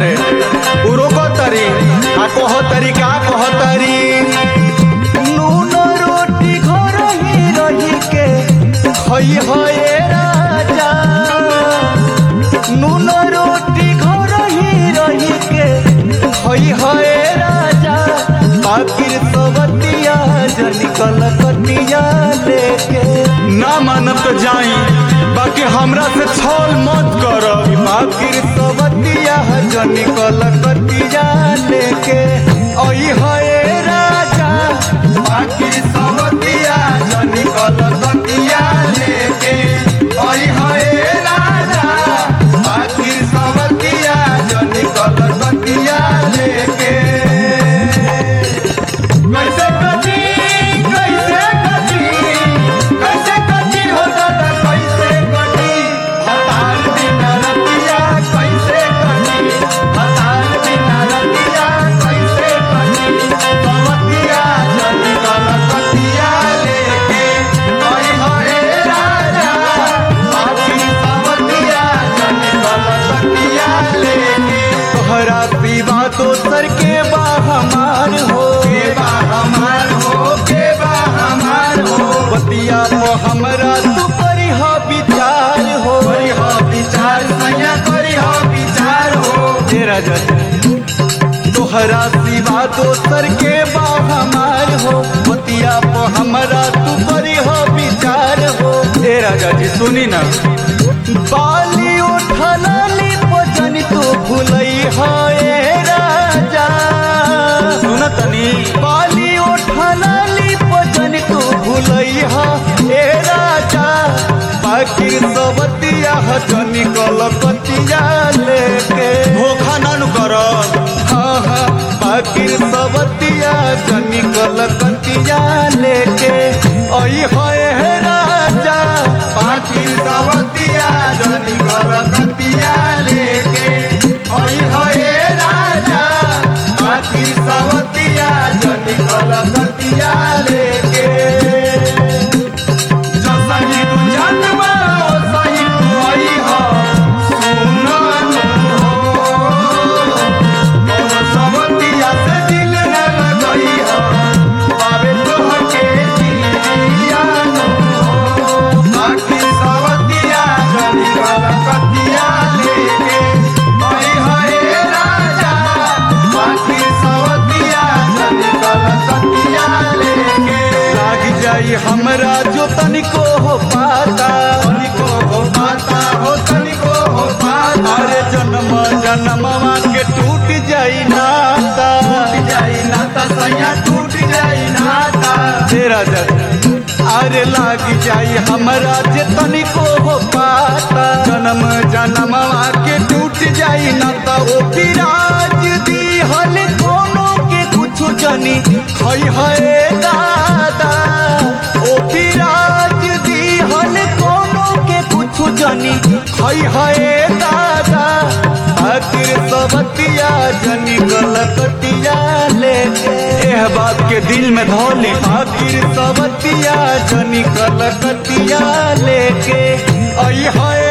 रे उरोको तरी आ कहो तरी का कहो तरी नून रोटी घर ही रही के खई होए राजा नून रोटी घर ही रही के खई होए राजा बाकिर सवतिया जनी कलकतिया लेके ना मानब तो जाई बाकी हमरा से छल मत कर बाकिर सवतिया जनी कलकतिया लेके ओई होए राजा बाकिर सवतिया जनी कलकतिया लेके ओई होए राजा बाकिर सवतिया जनी कलकतिया लेके कैसे कटी कैसे कटी हो दादा कैसे कटी हतार बिना रतिया कैसे कटी हतार बिना रतिया कैसे कटी सवतिया जनी कलकतिया लेके ओई होए राजा बाकी सवतिया जनी कलकतिया लेके तोहरा पीवा दोसर के बा हमार हो के बा हमार हो के बा हमार हो बतिया को हमरा तू करी हो विचार हो करी हो विचार सैया करी हो विचार हो तेरा तोहरा सिवा दोसर के बा हमार हो बतिया को हमरा तू करी हो विचार हो तेरा जी सुनी ना बाली उठलाली पजन तू भूलई होए राजा सुन तनी बाली उठलाली पजन तू भूलई हो ए राजा बाकी सवतिया जनी कलकतिया लेके धोखा ना नु कर हाँ हाँ बाकी सवतिया जनी कलकतिया लेके ओई होए राजा बाकी सवतिया जनी कलकतिया लेके ओई होए राजा बाकी सवतिया जनी कलकतिया लेके जो सही तू जन्मा ओ सही तू आई हो सुना हो सवतिया से दिल न लगई हो बाबे तोहके दिलिया हो बाकी सवतिया जनी कलकतिया लेके ओई होए राजा बाकी सवतिया जनी कलकतिया लेके लाग जाई हमरा जो तनिको हो पाता तनिको हो पाता हो तनिको हो पाता अरे जन्म जन्मवा के टूट जाई नाता सैया टूट जाई नाता तेरा अरे लाग जाई हमरा जे तनिको हो पाता जन्म जन्मवा के टूट जाई नाता ओ विराज दी हल कोनो के कुछ जनी खई है दादा ओ विराज दी हल कोनो के कुछ जनी खई है दादा आखिर सवतिया जनी कलकतिया लेके एह बात के दिल में धोली आखिर सवतिया जनी कलकतिया लेके आई है